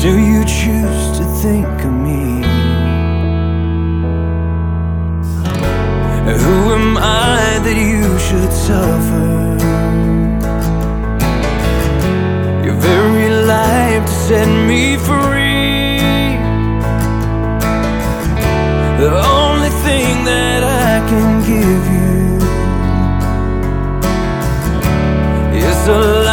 do you choose to think of me? Who am I that you should suffer? Your very life to set me free. The only thing that I can give you is a